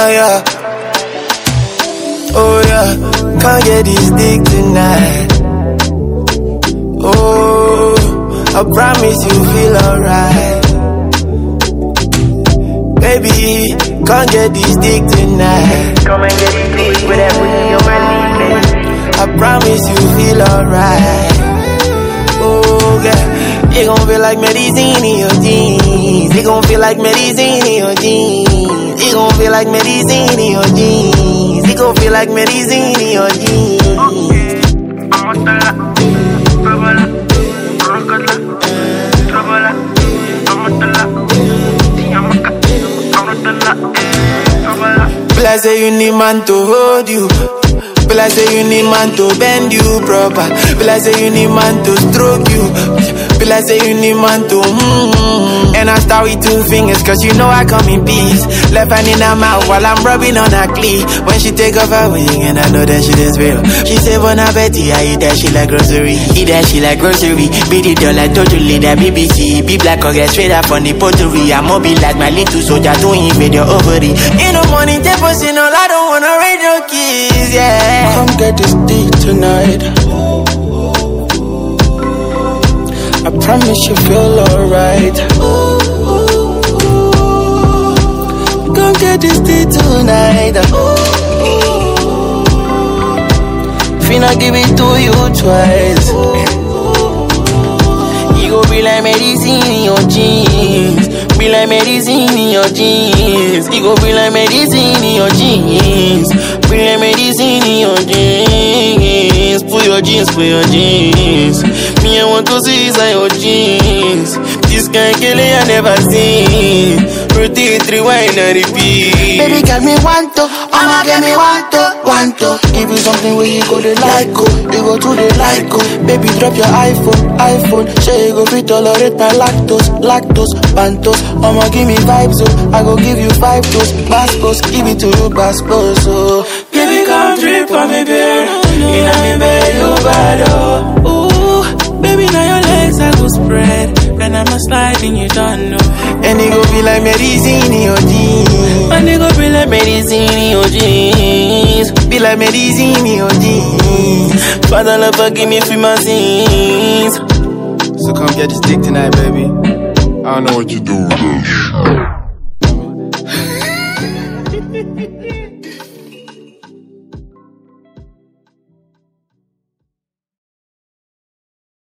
yeah. Oh yeah, can't get this dick tonight. Oh, I promise you feel alright. Baby, can't get this dick tonight. Come and get this dick with that pussy on my knee, baby. I promise you feel alright. Oh yeah, it gon' feel like medicine in your jeans. It gon' feel like medicine in your jeans. It gon' feel like medicine in your jeans. It gon' feel like medicine in your jeans. Feel like say you need man to hold you. Feel like say you need man to bend you proper. Feel like say you need man to stroke you. Feel like say you need man to And I start with 2 fingers cause you know I come in peace. Left hand in her mouth while I'm rubbing on her cleat. When she take off her wing and I know that shit is real. She say bon appetit, I eat that shit like grocery. Eat that shit like grocery. Beat it down like totally that BBC. Be black or get straight up on the pottery. I'm mobile like my little soldier to invade your ovary. In the morning, take pussy, no, I don't wanna raise your kids, yeah. Come get this dick tonight. I promise you feel alright. Come get this dick tonight. Finna give it to you twice. You gon' be like medicine in your jeans. Be like medicine in your jeans. You gon' be like medicine in your jeans. Be like medicine in your jeans. Put your jeans, put your jeans. Me, I want to see inside your jeans. This kind of killing I never seen. Rotate, rewind and repeat. Baby, get me want to, I'ma get me want to. Give you something where you go to like, go. You go to the like, go. Baby, drop your iPhone. Say you go fit tolerate my lactose, pantos. I'ma give me vibes, oh. I go give you 5 toes, baskos. Give it to you, baskos, oh. Baby, come drip on me, baby. Inna me bed, you bad, oh. Ooh, baby, now your legs I go spread. And I'm a sliding, you don't know. And it go be like medicine in your jeans. And it go be like medicine in your jeans. Be like medicine in your jeans. Father, love, forgive me for my sins. So come get this dick tonight, baby. I don't know what you do with this.